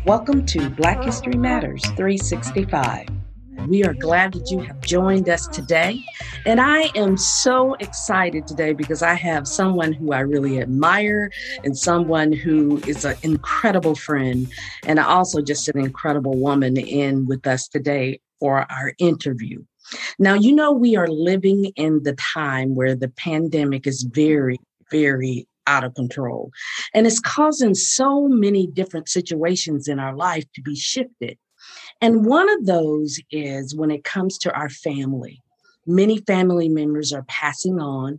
Welcome to Black History Matters 365. We are glad that you have joined us today. And I am so excited today because I have someone who I really admire and someone who is an incredible friend and also just an incredible woman in with us today for our interview. Now, we are living in the time where the pandemic is very, very out of control. And it's causing so many different situations in our life to be shifted. And one of those is when it comes to our family. Many family members are passing on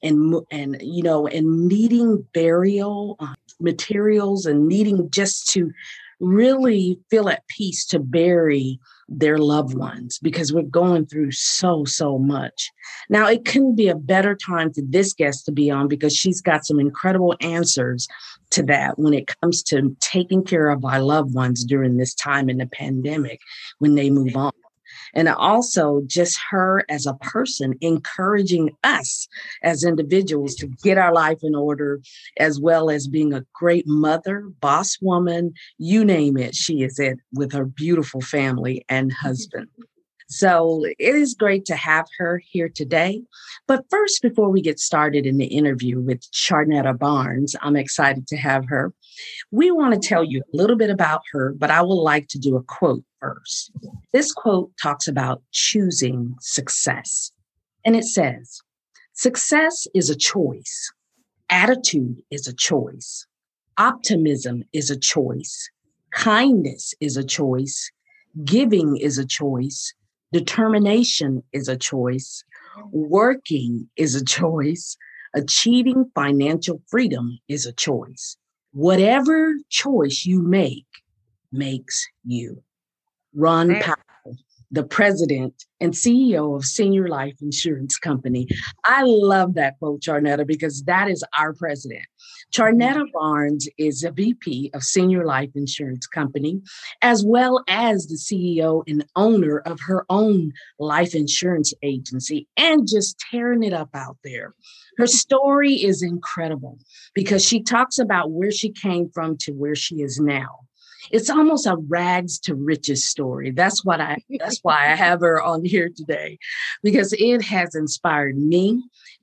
and needing burial materials and needing just to really feel at peace to bury their loved ones because we're going through so much. Now, it couldn't be a better time for this guest to be on because she's got some incredible answers to that when it comes to taking care of our loved ones during this time in the pandemic when they move on. And also just her as a person encouraging us as individuals to get our life in order, as well as being a great mother, boss woman, you name it. She is it with her beautiful family and husband. So it is great to have her here today. But first, before we get started in the interview with Charnetta Barnes, I'm excited to have her. We want to tell you a little bit about her, but I would like to do a quote first. This quote talks about choosing success. And it says, success is a choice. Attitude is a choice. Optimism is a choice. Kindness is a choice. Giving is a choice. Determination is a choice. Working is a choice. Achieving financial freedom is a choice. Whatever choice you make makes you. Ron Powell, the president and CEO of Senior Life Insurance Company. I love that quote, Charnetta, because that is our president. Charnetta Barnes is a VP of Senior Life Insurance Company, as well as the CEO and owner of her own life insurance agency, and just tearing it up out there. Her story is incredible because she talks about where she came from to where she is now. It's almost a rags to riches story. That's why I have her on here today, because it has inspired me,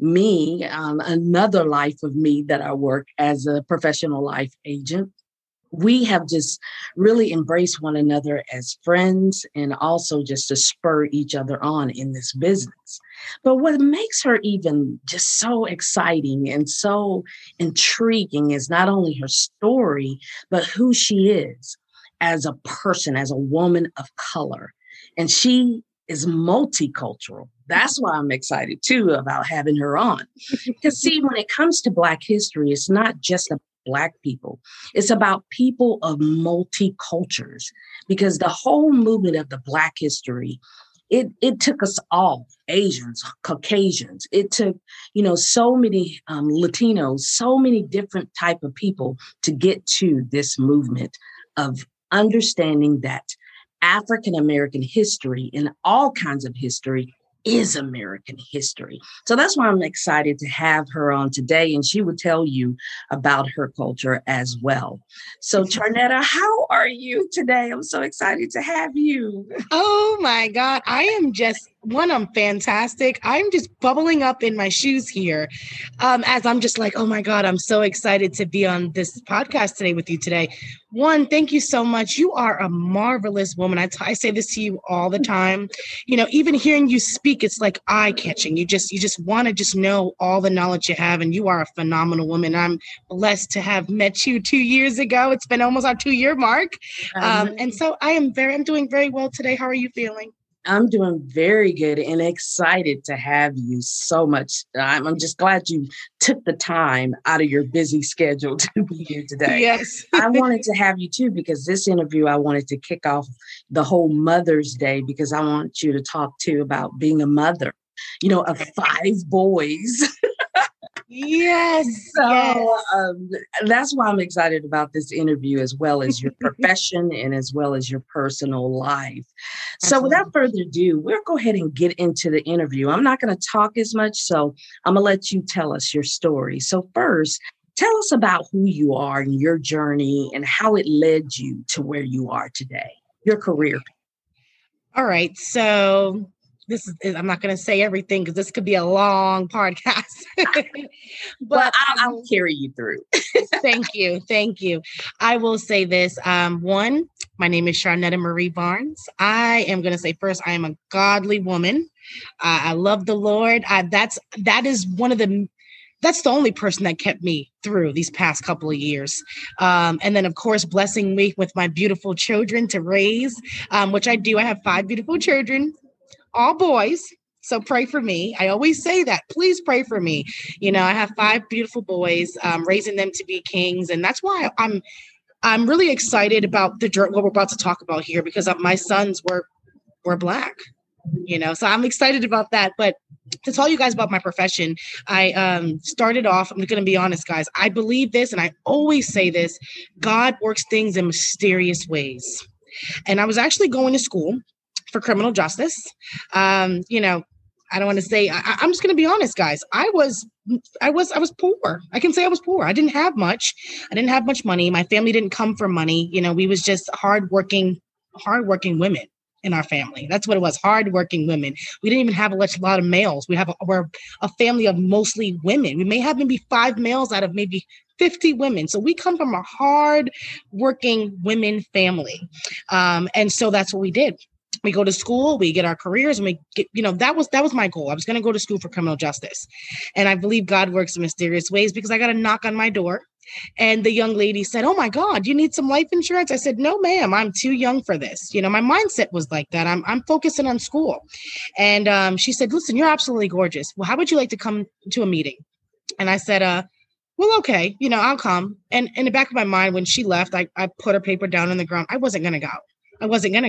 another life of me that I work as a professional life agent. We have just really embraced one another as friends and also just to spur each other on in this business. But what makes her even just so exciting and so intriguing is not only her story, but who she is as a person, as a woman of color. And she is multicultural. That's why I'm excited too about having her on. Because see, when it comes to Black history, it's not just about Black people. It's about people of multicultures, because the whole movement of the Black history, it took us all, Asians, Caucasians. It took, so many Latinos, so many different type of people to get to this movement of understanding that African American history and all kinds of history is American history. So that's why I'm excited to have her on today, and she will tell you about her culture as well. So Charnetta, how are you today? I'm so excited to have you. Oh my God. I'm fantastic. I'm just bubbling up in my shoes here as I'm just like, oh my God, I'm so excited to be on this podcast today with you today. One, thank you so much. You are a marvelous woman. I say this to you all the time. Even hearing you speak, it's like eye-catching. You just want to just know all the knowledge you have, and you are a phenomenal woman. I'm blessed to have met you 2 years ago. It's been almost our 2-year mark. And so I'm doing very well today. How are you feeling? I'm doing very good and excited to have you so much. I'm just glad you took the time out of your busy schedule to be here today. Yes. I wanted to have you too, because this interview, I wanted to kick off the whole Mother's Day, because I want you to talk too about being a mother, of 5 boys. Yes. That's why I'm excited about this interview, as well as your profession and as well as your personal life. So without further ado, we'll go ahead and get into the interview. I'm not going to talk as much, so I'm going to let you tell us your story. So first, Tell us about who you are and your journey and how it led you to where you are today, your career. All right. So I'm not going to say everything because this could be a long podcast. But I'll carry you through. Thank you. Thank you. I will say this. One, my name is Sharnetta Marie Barnes. I am going to say first, I am a godly woman. I love the Lord. That's the only person that kept me through these past couple of years. And then, of course, blessing me with my beautiful children to raise, which I do. I have 5 beautiful children, all boys. So pray for me. I always say that. Please pray for me. I have 5 beautiful boys, raising them to be kings. And that's why I'm really excited about what we're about to talk about here, because my sons were Black. So I'm excited about that. But to tell you guys about my profession, I started off, I'm going to be honest, guys. I believe this, and I always say this: God works things in mysterious ways. And I was actually going to school for criminal justice. I don't want to say, I'm just going to be honest, guys. I was poor. I can say I was poor. I didn't have much. I didn't have much money. My family didn't come from money. We was just hardworking women in our family. That's what it was. Hardworking women. We didn't even have a lot of males. We're a family of mostly women. We may have maybe 5 males out of maybe 50 women. So we come from a hard-working women family. And so that's what we did. We go to school, we get our careers, and we get, that was my goal. I was going to go to school for criminal justice. And I believe God works in mysterious ways, because I got a knock on my door. And the young lady said, "Oh my God, you need some life insurance?" I said, "No, ma'am, I'm too young for this." My mindset was like that. I'm focusing on school. And she said, "Listen, you're absolutely gorgeous. Well, how would you like to come to a meeting?" And I said, "Well, okay, I'll come." And in the back of my mind, when she left, I put her paper down on the ground. I wasn't going to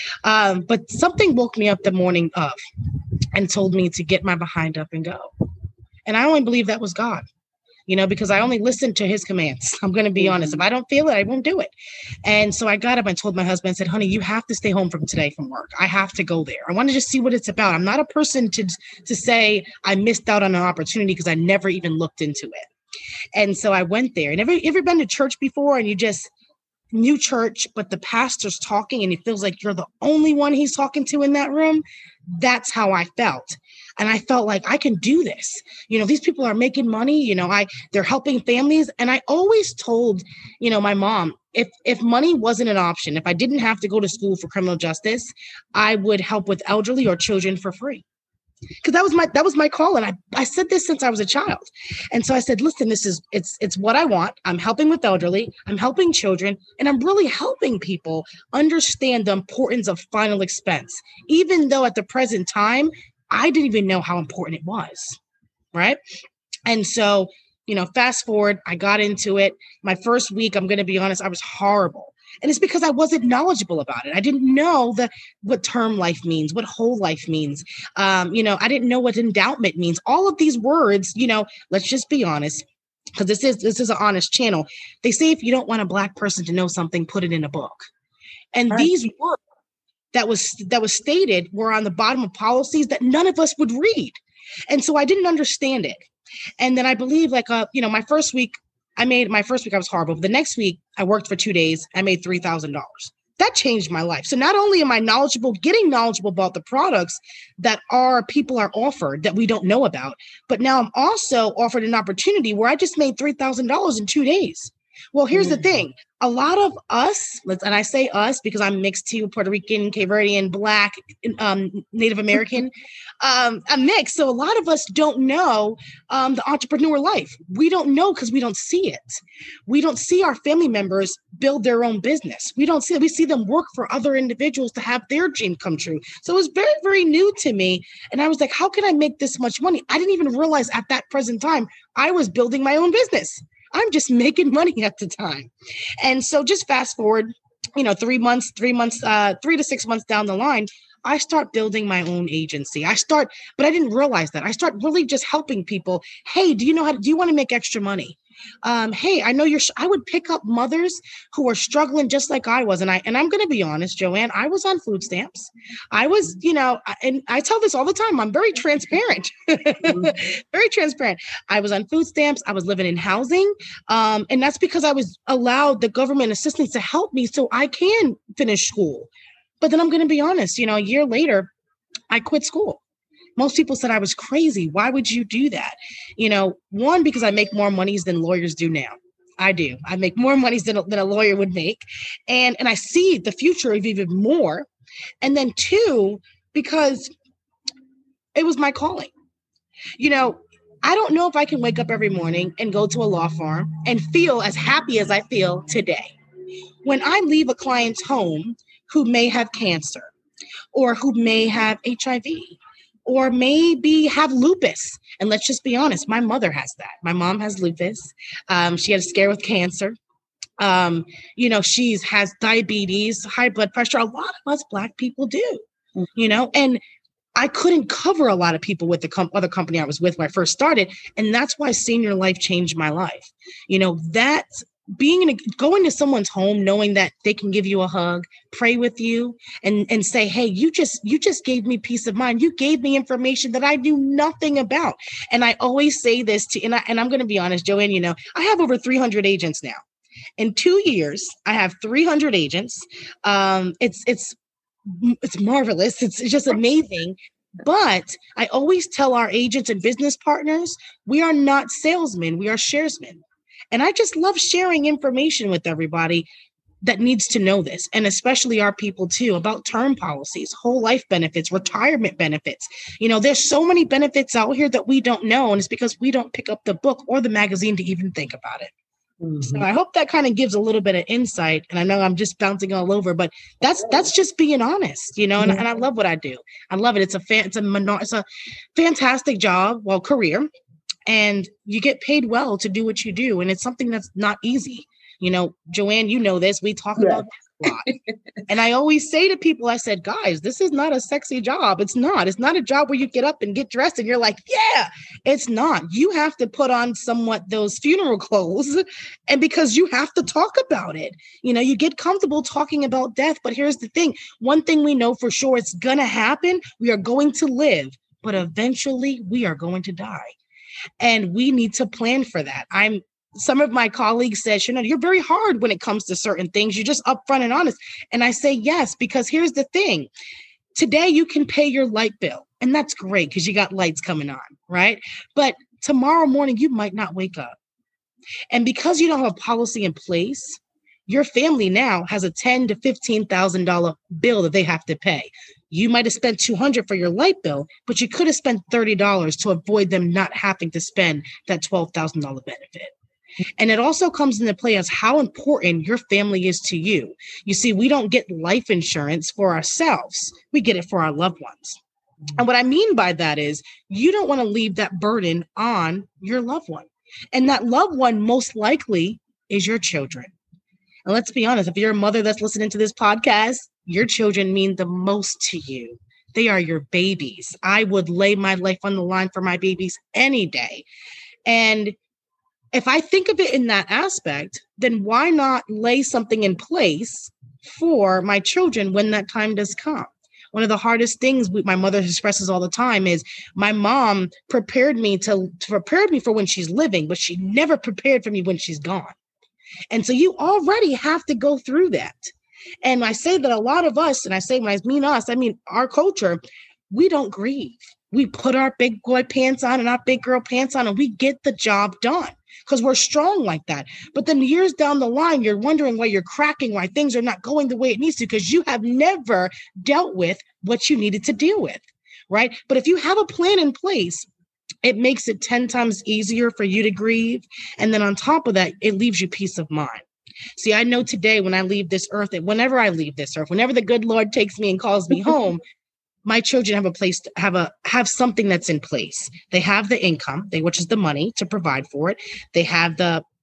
go. But something woke me up the morning of and told me to get my behind up and go. And I only believe that was God. Because I only listened to his commands. I'm going to be honest. If I don't feel it, I won't do it. And so I got up and told my husband, I said, "Honey, you have to stay home from work. I have to go there. I want to just see what it's about. I'm not a person to say I missed out on an opportunity because I never even looked into it." And so I went there. And ever been to church before, and you just new church, but the pastor's talking and it feels like you're the only one he's talking to in that room? That's how I felt. And I felt like I can do this. These people are making money, they're helping families. And I always told, my mom, if money wasn't an option, if I didn't have to go to school for criminal justice, I would help with elderly or children for free. Because that was my call. And I said this since I was a child. And so I said, "Listen, it's what I want. I'm helping with elderly, I'm helping children, and I'm really helping people understand the importance of final expense, even though at the present time, I didn't even know how important it was." Right. And so, fast forward, I got into it. My first week, I'm going to be honest, I was horrible. And it's because I wasn't knowledgeable about it. I didn't know what term life means, what whole life means. I didn't know what endowment means. All of these words, let's just be honest, because this is an honest channel. They say if you don't want a Black person to know something, put it in a book. And right. These words that was stated were on the bottom of policies that none of us would read. And so I didn't understand it. And then I believe my first week I was horrible. But the next week I worked for 2 days. I made $3,000. That changed my life. So not only am I getting knowledgeable about the products that people are offered that we don't know about, but now I'm also offered an opportunity where I just made $3,000 in 2 days. Well, here's the thing. A lot of us, and I say us because I'm mixed too, Puerto Rican, Cape Verdean, Black, Native American, I'm mixed. So a lot of us don't know the entrepreneur life. We don't know because we don't see it. We don't see our family members build their own business. We see them work for other individuals to have their dream come true. So it was very, very new to me. And I was like, how can I make this much money? I didn't even realize at that present time, I was building my own business. I'm just making money at the time. And so just fast forward, 3 to 6 months down the line, I start building my own agency. But I didn't realize that. I start really just helping people. Hey, do you want to make extra money? Hey, I know I would pick up mothers who are struggling just like I was. And I'm going to be honest, Joanne, I was on food stamps. I was, and I tell this all the time. I'm very transparent, very transparent. I was on food stamps. I was living in housing. And that's because I was allowed the government assistance to help me so I can finish school. But then I'm going to be honest, a year later, I quit school. Most people said I was crazy. Why would you do that? One, because I make more monies than lawyers do now. I do. I make more monies than a lawyer would make. And I see the future of even more. And then two, because it was my calling. I don't know if I can wake up every morning and go to a law firm and feel as happy as I feel today. When I leave a client's home who may have cancer or who may have HIV, or maybe have lupus. And let's just be honest, my mother has that. My mom has lupus. She had a scare with cancer. She has diabetes, high blood pressure. A lot of us Black people do, and I couldn't cover a lot of people with the other company I was with when I first started. And that's why Senior Life changed my life. That's going to someone's home, knowing that they can give you a hug, pray with you, and say, hey, you just gave me peace of mind. You gave me information that I knew nothing about. And I always say this and I'm going to be honest, Joanne, I have over 300 agents now. In 2 years, I have 300 agents. It's marvelous. It's just amazing. But I always tell our agents and business partners, we are not salesmen. We are sharesmen. And I just love sharing information with everybody that needs to know this, and especially our people too, about term policies, whole life benefits, retirement benefits. There's so many benefits out here that we don't know, and it's because we don't pick up the book or the magazine to even think about it. Mm-hmm. So I hope that kind of gives a little bit of insight. And I know I'm just bouncing all over, but that's just being honest, and I love what I do. I love it. It's a fantastic job, career. And you get paid well to do what you do. And it's something that's not easy. Joanne, this, we talk about this a lot. And I always say to people, I said, guys, this is not a sexy job. It's not a job where you get up and get dressed and you're like, yeah, it's not. You have to put on somewhat those funeral clothes. And because you have to talk about it, you get comfortable talking about death. But here's the thing. One thing we know for sure, it's going to happen. We are going to live, but eventually we are going to die. And we need to plan for that. Some of my colleagues said, you're very hard when it comes to certain things. You're just upfront and honest. And I say, yes, because here's the thing. Today you can pay your light bill, and that's great because you got lights coming on, right? But tomorrow morning, you might not wake up. And because you don't have a policy in place, your family now has a $10,000 to $15,000 bill that they have to pay. You might have spent $200 for your light bill, but you could have spent $30 to avoid them not having to spend that $12,000 benefit. And it also comes into play as how important your family is to you. You see, we don't get life insurance for ourselves. We get it for our loved ones. And what I mean by that is you don't want to leave that burden on your loved one. And that loved one most likely is your children. And let's be honest, if you're a mother that's listening to this podcast, your children mean the most to you. They are your babies. I would lay my life on the line for my babies any day. And if I think of it in that aspect, then why not lay something in place for my children when that time does come? One of the hardest things my mother expresses all the time is my mom prepared me for when she's living, but she never prepared for me when she's gone. And so you already have to go through that. And I say that a lot of us, and I say when I mean us, I mean our culture, we don't grieve. We put our big boy pants on and our big girl pants on and we get the job done because we're strong like that. But then years down the line, you're wondering why you're cracking, why things are not going the way it needs to, because you have never dealt with what you needed to deal with, right? But if you have a plan in place, it makes it 10 times easier for you to grieve. And then on top of that, it leaves you peace of mind. See, I know today when I leave this earth, and whenever I leave this earth, whenever the good Lord takes me and calls me home, my children have a place to have something that's in place. They have the income, which is the money to provide for it. They have the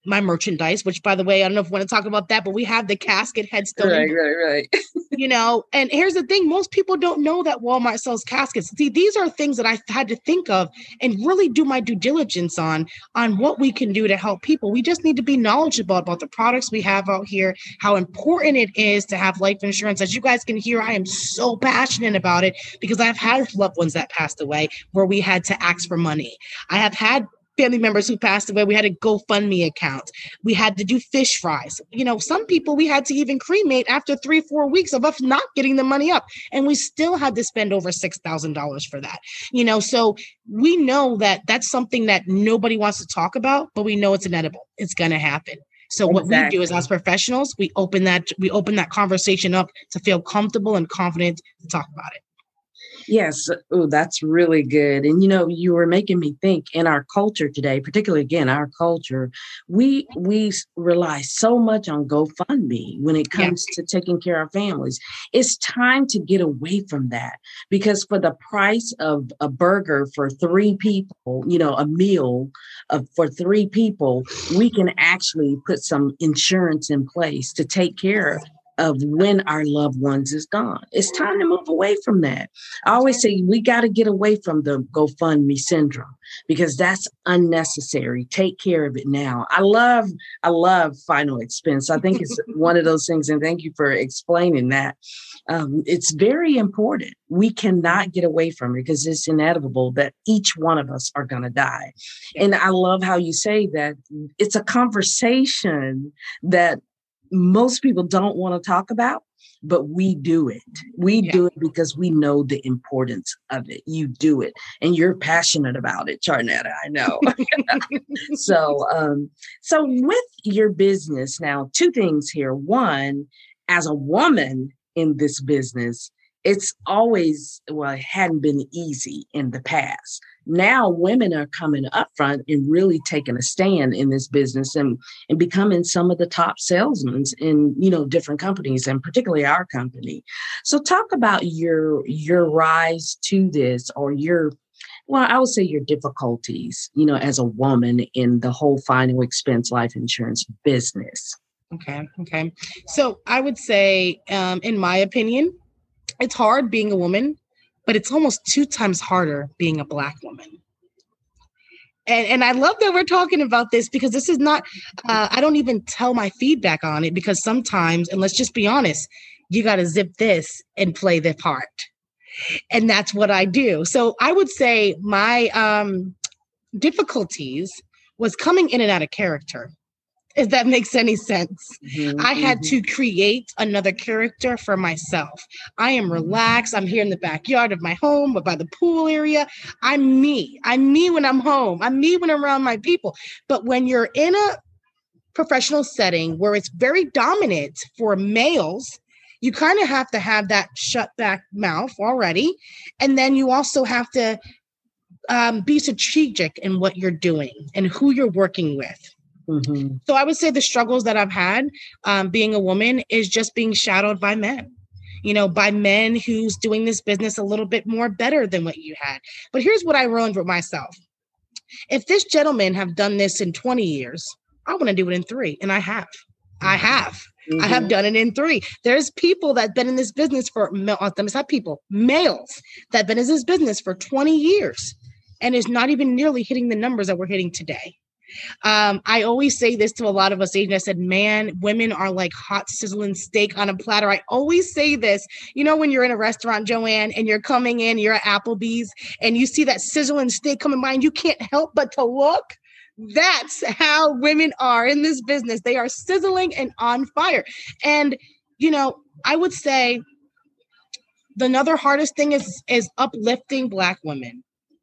my merchandise, which, by the way, I don't know if we want to talk about that, but we have the casket, headstone. Right. And here's the thing. Most people don't know that Walmart sells caskets. See, these are things that I had to think of and really do my due diligence on what we can do to help people. We just need to be knowledgeable about the products we have out here, how important it is to have life insurance. As you guys can hear, I am so passionate about it because I've had loved ones that passed away where we had to ask for money. I have had family members who passed away. We had a GoFundMe account. We had to do fish fries. Some people we had to even cremate after 3-4 weeks of us not getting the money up. And we still had to spend over $6,000 for that. So we know that that's something that nobody wants to talk about, but we know it's inevitable. It's going to happen. So what we do is, as professionals, we open that conversation up to feel comfortable and confident to talk about it. Yes. Oh, that's really good. And, you were making me think in our culture today, particularly, again, our culture, we rely so much on GoFundMe when it comes to taking care of families. It's time to get away from that, because for the price of a burger for 3 people, a meal for 3 people, we can actually put some insurance in place to take care of when our loved ones is gone. It's time to move away from that. I always say we got to get away from the GoFundMe syndrome, because that's unnecessary. Take care of it now. I love final expense. I think it's one of those things, and thank you for explaining that. It's very important. We cannot get away from it because it's inevitable that each one of us are going to die. And I love how you say that it's a conversation that most people don't want to talk about, but we do it. We do it because we know the importance of it. You do it, and you're passionate about it, Charnetta, I know. So with your business now, 2 things here. One, as a woman in this business, it's always, it hadn't been easy in the past. Now women are coming up front and really taking a stand in this business and becoming some of the top salesmen in, different companies, and particularly our company. So talk about your rise to this, or I would say your difficulties, as a woman in the whole final expense life insurance business. Okay. So I would say, in my opinion, it's hard being a woman, but it's almost 2 times harder being a Black woman. And I love that we're talking about this, because this is not, I don't even tell my feedback on it, because sometimes, and let's just be honest, you got to zip this and play the part. And that's what I do. So I would say my difficulties was coming in and out of character, if that makes any sense. I had to create another character for myself. I am relaxed. I'm here in the backyard of my home, or by the pool area. I'm me. I'm me when I'm home. I'm me when I'm around my people. But when you're in a professional setting where it's very dominant for males, you kind of have to have that shut back mouth already. And then you also have to be strategic in what you're doing and who you're working with. Mm-hmm. So I would say the struggles that I've had being a woman is just being shadowed by men, by men who's doing this business a little bit more better than what you had. But here's what I learned with myself. If this gentleman have done this in 20 years, I want to do it in 3. And I have. Mm-hmm. I have done it in 3. There's people that have been in this business for, males that have been in this business for 20 years and is not even nearly hitting the numbers that we're hitting today. I always say this to a lot of us agents. I said, man, women are like hot sizzling steak on a platter. I always say this, when you're in a restaurant, Joanne, and you're coming in, you're at Applebee's and you see that sizzling steak coming by and you can't help but to look. That's how women are in this business. They are sizzling and on fire. And, I would say another hardest thing is uplifting Black women.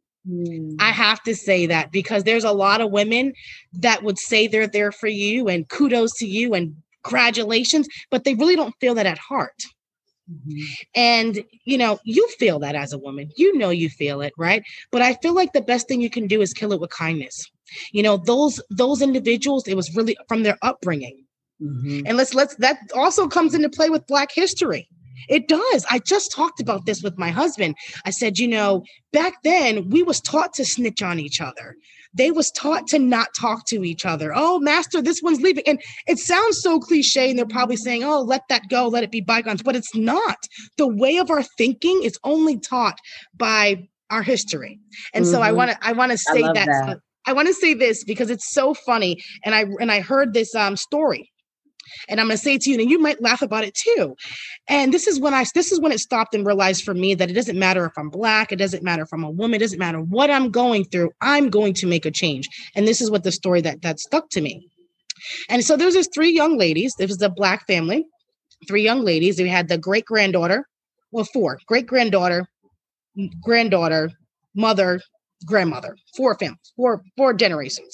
I have to say that, because there's a lot of women that would say they're there for you and kudos to you and congratulations, but they really don't feel that at heart. Mm-hmm. And, you feel that as a woman, you feel it, right? But I feel like the best thing you can do is kill it with kindness. Those individuals, it was really from their upbringing. Mm-hmm. And that also comes into play with Black history. It does. I just talked about this with my husband. I said, back then we was taught to snitch on each other. They was taught to not talk to each other. Oh, master, this one's leaving. And it sounds so cliche. And they're probably saying, oh, let that go. Let it be bygones. But it's not. The way of our thinking is only taught by our history. And so I want to say that. So I want to say this because it's so funny. And I heard this story. And I'm going to say it to you, and you might laugh about it too. And this is when it stopped and realized for me that it doesn't matter if I'm Black, it doesn't matter if I'm a woman, it doesn't matter what I'm going through, I'm going to make a change. And this is what the story that stuck to me. And so there's 3 young ladies. This was a Black family, 3 young ladies. We had the great-granddaughter, 4, great-granddaughter, granddaughter, mother, grandmother, 4 families, 4 generations.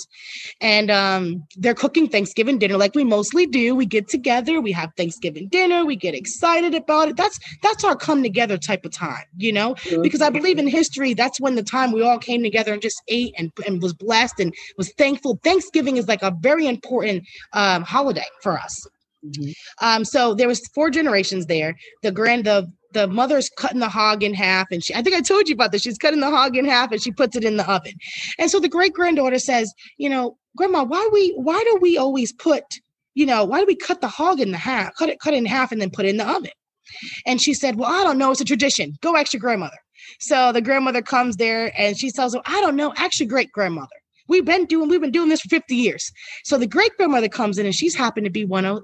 And they're cooking Thanksgiving dinner like we mostly do. We get together, we have Thanksgiving dinner, we get excited about it. That's our come together type of time, because I believe in history, that's when the time we all came together and just ate and was blessed and was thankful. Thanksgiving is like a very important holiday for us. Mm-hmm. So there was 4 generations there. The mother's cutting the hog in half, and I think I told you about this. She's cutting the hog in half and she puts it in the oven. And so the great-granddaughter says, Grandma, why do we always why do we cut the hog in half, cut it in half and then put it in the oven? And she said, well, I don't know. It's a tradition. Go ask your grandmother. So the grandmother comes there and she tells her, I don't know. Ask your great-grandmother. We've been doing this for 50 years. So the great-grandmother comes in and she's happened to be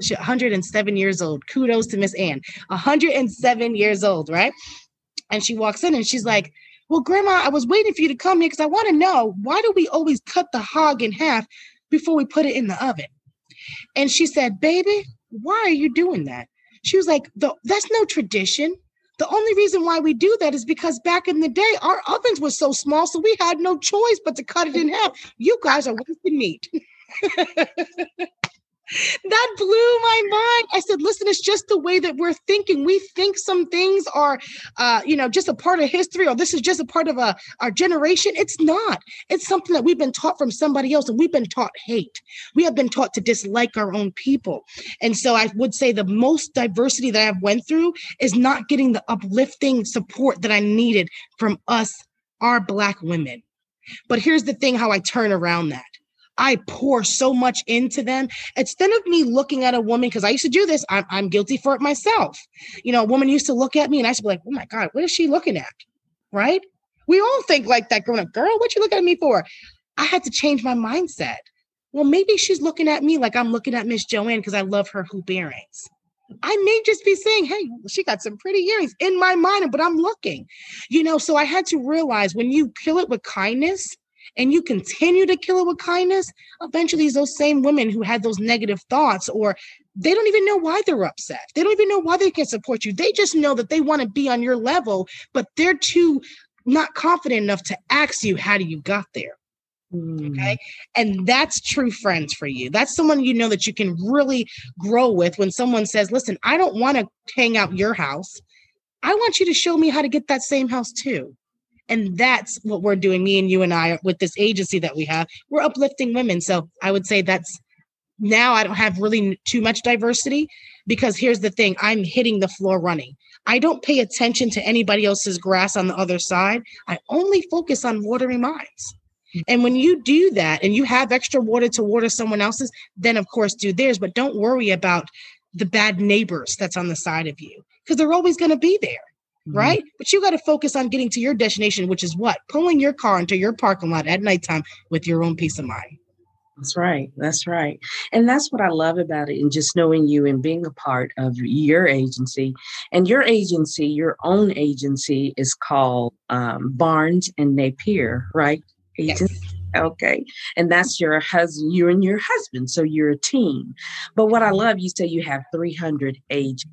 107 years old. Kudos to Miss Ann, 107 years old, right? And she walks in and she's like, well, Grandma, I was waiting for you to come here because I want to know, why do we always cut the hog in half before we put it in the oven? And she said, baby, why are you doing that? She was like, that's no tradition. The only reason why we do that is because back in the day, our ovens were so small, so we had no choice but to cut it in half. You guys are wasting meat. That blew my mind. I said, listen, it's just the way that we're thinking. We think some things are, just a part of history, or this is just a part of our generation. It's not. It's something that we've been taught from somebody else, and we've been taught hate. We have been taught to dislike our own people. And so I would say the most diversity that I've went through is not getting the uplifting support that I needed from us, our Black women. But here's the thing, how I turn around that. I pour so much into them. Instead of me looking at a woman, because I used to do this, I'm guilty for it myself. A woman used to look at me and I used to be like, oh my God, what is she looking at? Right? We all think like that growing up. Girl, what you looking at me for? I had to change my mindset. Well, maybe she's looking at me like I'm looking at Miss Joanne because I love her hoop earrings. I may just be saying, hey, she got some pretty earrings in my mind, but I'm looking. So I had to realize when you kill it with kindness, and you continue to kill it with kindness, eventually those same women who had those negative thoughts, or they don't even know why they're upset. They don't even know why they can't support you. They just know that they want to be on your level, but they're too not confident enough to ask you, how do you got there? Okay. And that's true friends for you. That's someone that you can really grow with when someone says, listen, I don't want to hang out your house. I want you to show me how to get that same house too. And that's what we're doing, me and you and I, with this agency that we have. We're uplifting women. So I would say that's now I don't have really too much diversity, because here's the thing. I'm hitting the floor running. I don't pay attention to anybody else's grass on the other side. I only focus on watering mine. And when you do that and you have extra water to water someone else's, then of course do theirs. But don't worry about the bad neighbors that's on the side of you, because they're always going to be there. Right? But you got to focus on getting to your destination, which is what? Pulling your car into your parking lot at nighttime with your own peace of mind. That's right. That's right. And that's what I love about it. And just knowing you and being a part of your agency. And your agency, your own agency, is called Barnes and Napier, right? Agency? Yes. Okay. And that's your husband, you and your husband. So you're a team. But what I love, you say you have 300 agents.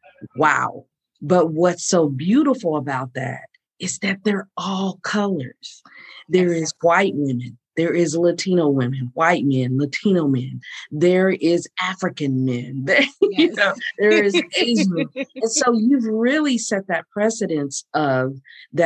Wow. But what's so beautiful about that is that they're all colors. There is white women, there is Latino women, white men, Latino men. There is African men. There is Asian. And so you've really set that precedence of that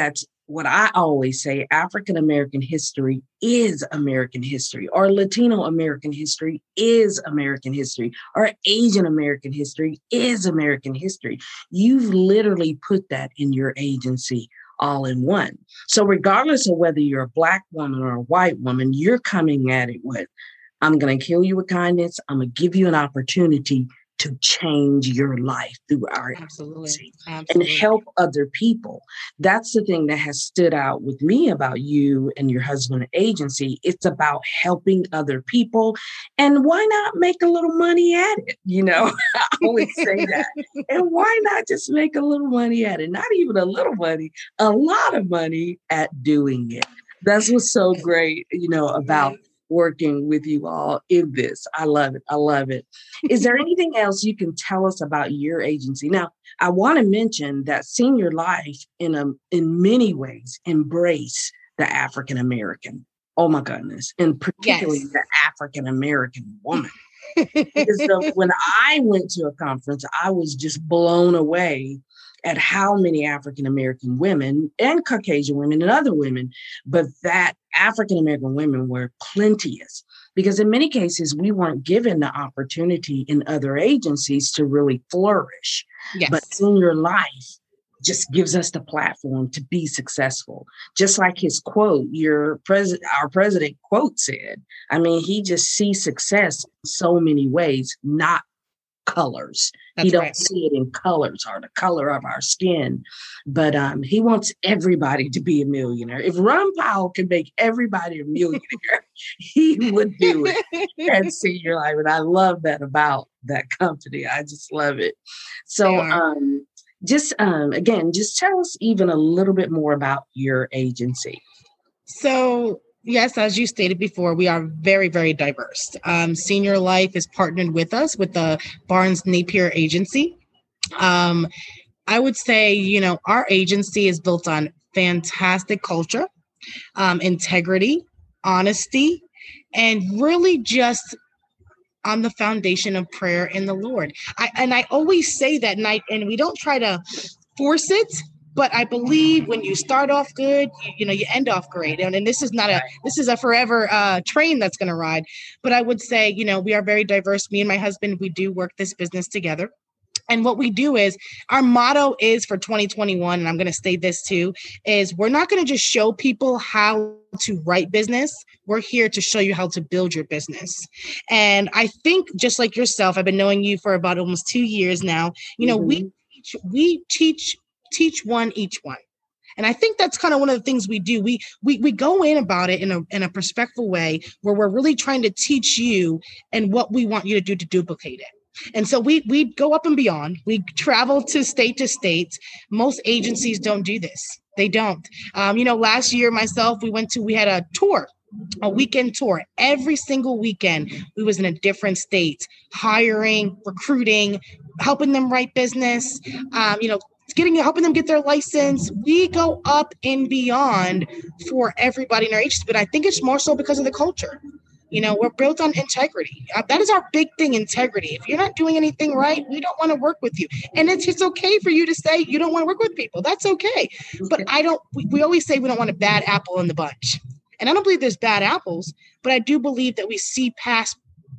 what I always say, African American history is American history, or Latino American history is American history, or Asian American history is American history. You've literally put that in your agency all in one. So regardless of whether you're a Black woman or a white woman, you're coming at it with, I'm going to kill you with kindness. I'm going to give you an opportunity to change your life through our agency and help other people. That's the thing that has stood out with me about you and your husband agency. It's about helping other people. And why not make a little money at it? You know, I always say that. And why not just make a little money at it? Not even a little money, a lot of money at doing it. That's what's so great, you know, about working with you all in this. I love it. I love it. Is there anything else you can tell us about your agency? Now, I want to mention that Senior Life in many ways embrace the African American. Oh my goodness. And particularly the African American woman. Because when I went to a conference, I was just blown away at how many African American women and Caucasian women and other women, but that African American women were plenteous, because in many cases we weren't given the opportunity in other agencies to really flourish. Yes. But Senior Life just gives us the platform to be successful. Just like his quote, our president quote said, I mean, he just sees success in so many ways, not colors. He don't see it in colors or the color of our skin, but he wants everybody to be a millionaire. If Ron Powell could make everybody a millionaire, he would do it at Senior Life. And I love that about that company. I just love it. So again, just tell us even a little bit more about your agency. So yes, as you stated before, we are very, very diverse. Senior Life is partnered with us with the Barnes Napier agency. I would say, you know, our agency is built on fantastic culture, integrity, honesty, and really just on the foundation of prayer and the Lord. I always say that, and we don't try to force it. But I believe when you start off good, you end off great. And this is a forever train that's going to ride. But I would say, you know, we are very diverse. Me and my husband, we do work this business together. And what we do is, our motto is for 2021, and I'm going to state this too, is we're not going to just show people how to write business. We're here to show you how to build your business. And I think just like yourself, I've been knowing you for about almost 2 years now. You know, we teach one, each one. And I think that's kind of one of the things we do. We go in about it in a respectful way, where we're really trying to teach you and what we want you to do to duplicate it. And so we go up and beyond. We travel to state. Most agencies don't do this. They don't. Last year, we had a tour, a weekend tour. Every single weekend, we was in a different state, hiring, recruiting, helping them write business, helping them get their license. We go up and beyond for everybody in our agency, but I think it's more so because of the culture. You know, we're built on integrity. That is our big thing, integrity. If you're not doing anything right, we don't want to work with you. And it's okay for you to say you don't want to work with people. That's okay. But we always say we don't want a bad apple in the bunch. And I don't believe there's bad apples, but I do believe that we see past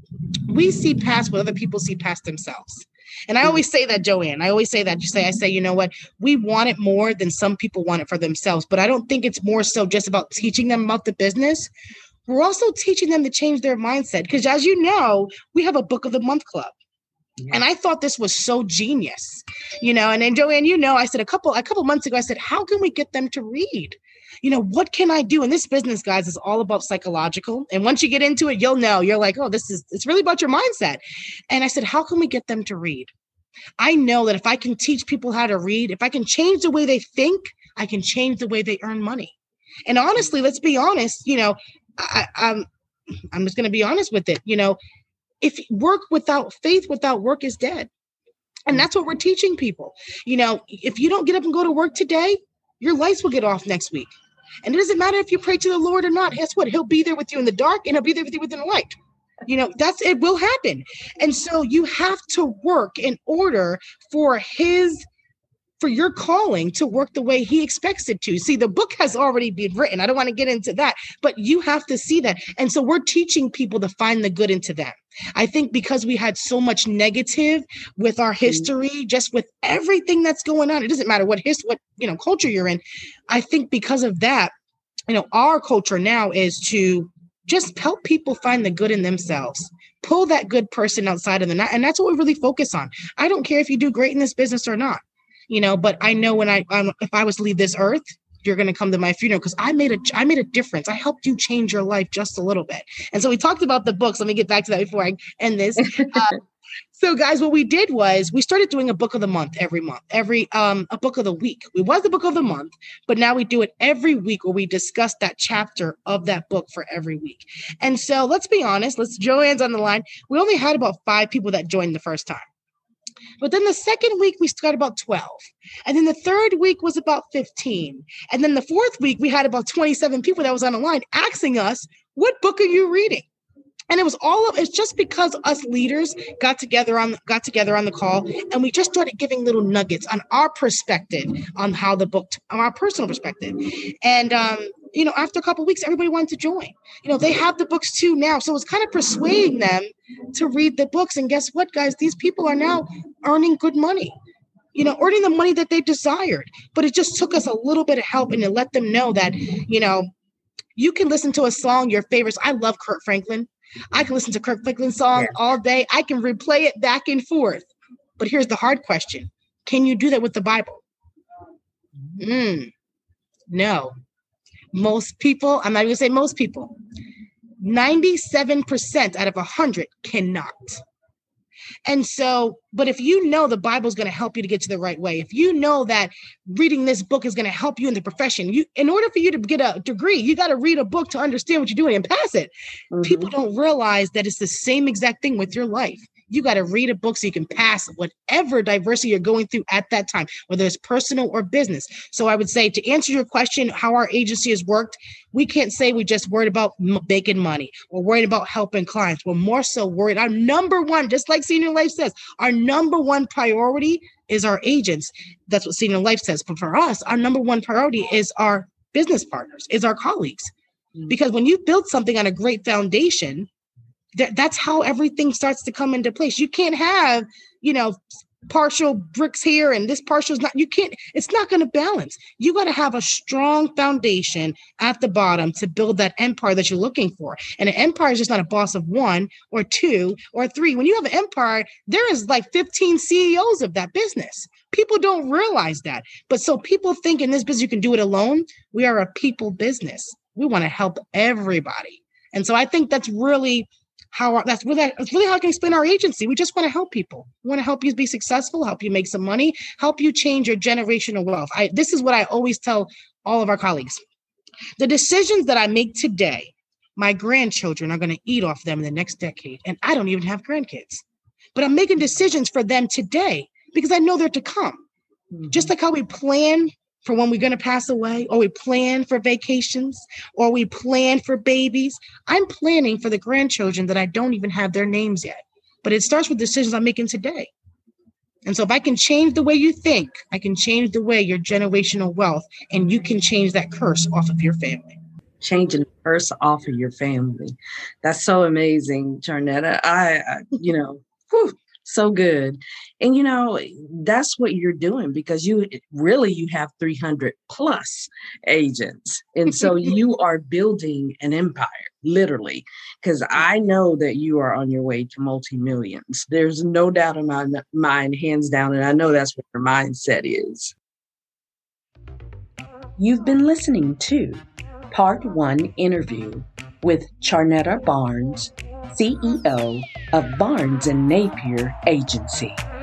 what other people see past themselves. And I always say that, Joanne. I say, you know what? We want it more than some people want it for themselves. But I don't think it's more so just about teaching them about the business. We're also teaching them to change their mindset. Because as you know, we have a Book of the Month Club. Yeah. And I thought this was so genius, and then Joanne, I said a couple months ago, I said, how can we get them to read? What can I do? And this business, guys, is all about psychological. And once you get into it, you'll know. You're like, it's really about your mindset. And I said, how can we get them to read? I know that if I can teach people how to read, if I can change the way they think, I can change the way they earn money. And honestly, let's be honest, I'm just going to be honest with it. If work without faith, without work is dead. And that's what we're teaching people. If you don't get up and go to work today, your lights will get off next week. And it doesn't matter if you pray to the Lord or not. Guess what? He'll be there with you in the dark, and he'll be there with you within the light. It will happen. And so you have to work in order for his for your calling to work the way he expects it to. See, the book has already been written. I don't want to get into that, but you have to see that. And so we're teaching people to find the good into them. I think because we had so much negative with our history, just with everything that's going on, it doesn't matter what culture you're in. I think because of that, our culture now is to just help people find the good in themselves. Pull that good person outside of the night. And that's what we really focus on. I don't care if you do great in this business or not, but I know when if I was to leave this earth, you're going to come to my funeral because I made a difference. I helped you change your life just a little bit. And so we talked about the books. Let me get back to that before I end this. So guys, what we did was we started doing a book of the month every month, a book of the week. We was the book of the month, but now we do it every week where we discuss that chapter of that book for every week. And so let's be honest, Joanne's on the line. We only had about 5 people that joined the first time. But then the second week, we got about 12. And then the third week was about 15. And then the fourth week, we had about 27 people that was on the line asking us, what book are you reading? And it's just because us leaders got together on the call, and we just started giving little nuggets on our perspective on how the book, on our personal perspective. And, after a couple of weeks, everybody wanted to join. They have the books too now. So it's kind of persuading them to read the books. And guess what, guys? These people are now earning good money, earning the money that they desired. But it just took us a little bit of help and to let them know that, you can listen to a song, your favorites. I love Kirk Franklin. I can listen to Kirk Franklin's song all day. I can replay it back and forth. But here's the hard question. Can you do that with the Bible? No. Most people, I'm not even going to say most people, 97% out of 100 cannot. And so, but if you know the Bible is going to help you to get to the right way, if you know that reading this book is going to help you in the profession, in order for you to get a degree, you got to read a book to understand what you're doing and pass it. Mm-hmm. People don't realize that it's the same exact thing with your life. You got to read a book so you can pass whatever diversity you're going through at that time, whether it's personal or business. So I would say, to answer your question, how our agency has worked, we can't say we just worried about making money or worried about helping clients. We're more so worried. Our number one, just like Senior Life says, our number one priority is our agents. That's what Senior Life says. But for us, our number one priority is our business partners, is our colleagues. Because when you build something on a great foundation, that's how everything starts to come into place. You can't have, partial bricks here and this partial is not, it's not going to balance. You got to have a strong foundation at the bottom to build that empire that you're looking for. And an empire is just not a boss of 1 or 2 or 3. When you have an empire, there is like 15 CEOs of that business. People don't realize that. But so people think in this business, you can do it alone. We are a people business. We want to help everybody. And so I think that's really how I can explain our agency. We just want to help people. We want to help you be successful, help you make some money, help you change your generational wealth. This is what I always tell all of our colleagues. The decisions that I make today, my grandchildren are going to eat off them in the next decade. And I don't even have grandkids. But I'm making decisions for them today because I know they're to come. Mm-hmm. Just like how we plan for when we're going to pass away, or we plan for vacations, or we plan for babies. I'm planning for the grandchildren that I don't even have their names yet. But it starts with decisions I'm making today. And so if I can change the way you think, I can change the way your generational wealth, and you can change that curse off of your family. Changing the curse off of your family. That's so amazing, Charnetta. So good. And, that's what you're doing, because you have 300 plus agents. And so you are building an empire, literally, because I know that you are on your way to multi-millions. There's no doubt in my mind, hands down. And I know that's what your mindset is. You've been listening to Part 1 interview with Charnetta Barnes, CEO of Barnes & Napier Agency.